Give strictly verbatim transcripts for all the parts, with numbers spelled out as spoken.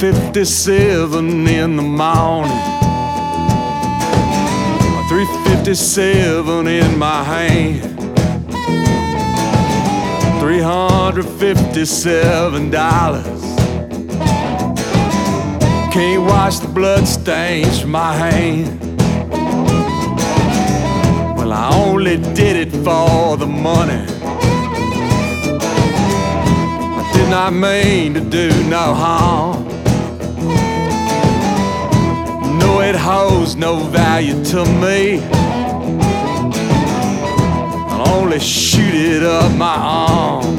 fifty-seven in the morning, three fifty-seven in my hand, three hundred fifty-seven dollars. Can't wash the blood stains from my hand. Well, I only did it for the money. I did not mean to do no harm. No, it holds no value to me. I'll only shoot it up my arm.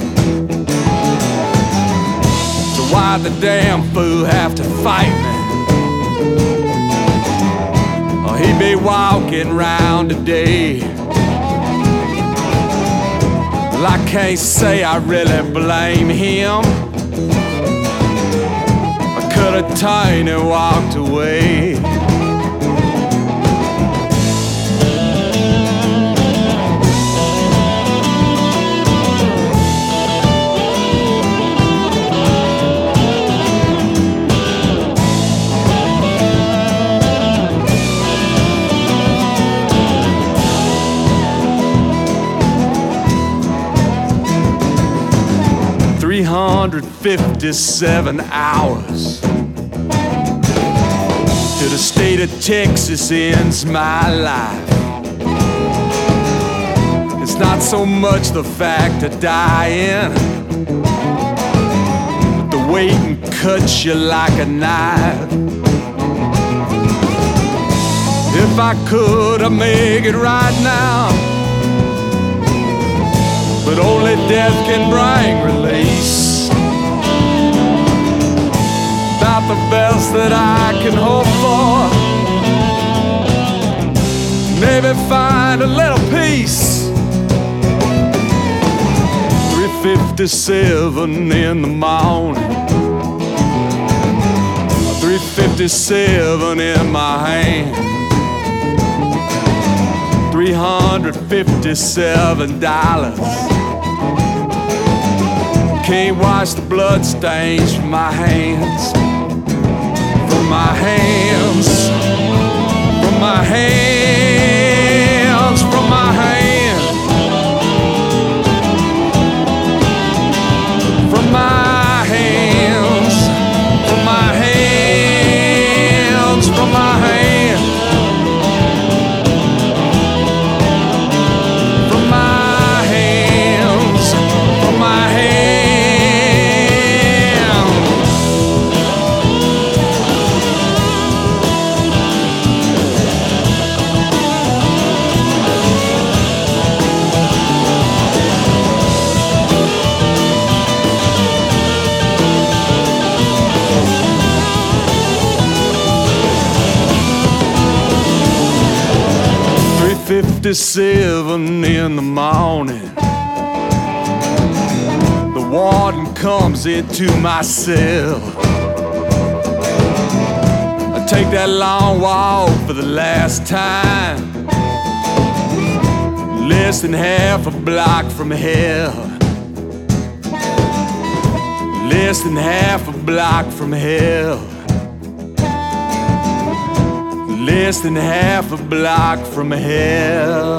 So why the damn fool have to fight me? Or he be walking round today. Well, I can't say I really blame him. I could have turned and walked away. three hundred fifty-seven hours to the state of Texas ends my life. It's not so much the fact of dying, but the waiting cuts you like a knife. If I could, I'd make it right now, but only death can bring release. About the best that I can hope for, maybe find a little peace. three fifty-seven in the morning, three fifty-seven in my hand, three hundred fifty-seven dollars. Can't wash the blood stains from my hands, from my hands, from my hands, from my hands, from my hands, from my hands, from my hands. fifty-seven in the morning, the warden comes into my cell. I take that long walk for the last time, less than half a block from hell, less than half a block from hell, less than half a block from hell.